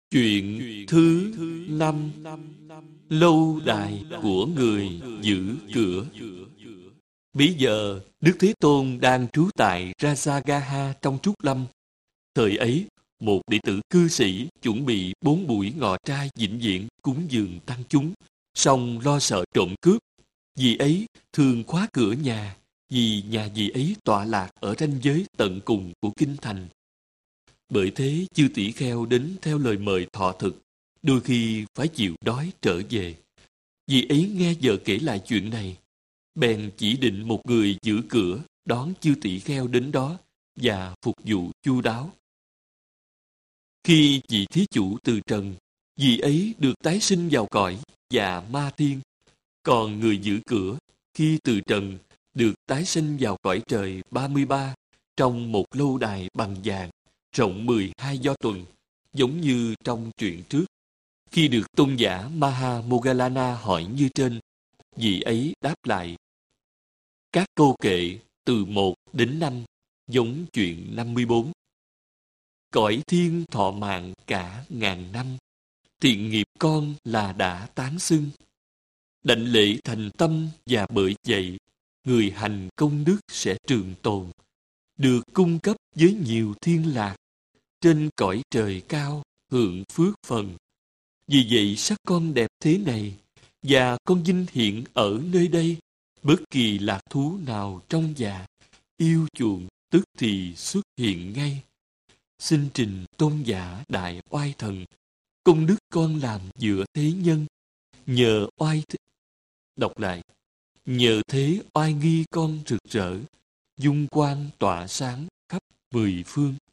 Chuyện thứ 5: Lâu đài của người giữ cửa. Bấy giờ, Đức Thế Tôn đang trú tại Rajagaha trong Trúc Lâm. Thời ấy, một đệ tử cư sĩ chuẩn bị 4 buổi ngọ trai vĩnh viễn cúng dường tăng chúng, song lo sợ trộm cướp. Vì ấy thường khóa cửa nhà, vì nhà dì ấy tọa lạc ở ranh giới tận cùng của kinh thành. Bởi thế chư tỷ kheo đến theo lời mời thọ thực, đôi khi phải chịu đói trở về. Dì ấy nghe vợ kể lại chuyện này, bèn chỉ định một người giữ cửa đón chư tỷ kheo đến đó và phục vụ chu đáo. Khi vị thí chủ từ trần, dì ấy được tái sinh vào cõi và ma thiên, còn người giữ cửa khi từ trần được tái sinh vào cõi trời 33 trong một lâu đài bằng vàng rộng 12 do tuần, giống như trong truyện trước. Khi được tôn giả Maha Moggallana hỏi như trên, vị ấy đáp lại các câu kệ từ 1 đến 5, giống chuyện 54. Cõi thiên thọ mạng cả ngàn năm, thiện nghiệp con là đã tán xưng. Đảnh lễ thành tâm và bởi vậy, người hành công đức sẽ trường tồn, được cung cấp với nhiều thiên lạc, trên cõi trời cao hưởng phước phần. Vì vậy sắc con đẹp thế này, và con vinh hiện ở nơi đây, bất kỳ lạc thú nào trong dạ, yêu chuộng tức thì xuất hiện ngay. Xin trình tôn giả đại oai thần, công đức con làm giữa thế nhân, nhờ đọc lại, nhờ thế oai nghi con rực rỡ, dung quang tỏa sáng khắp 10 phương.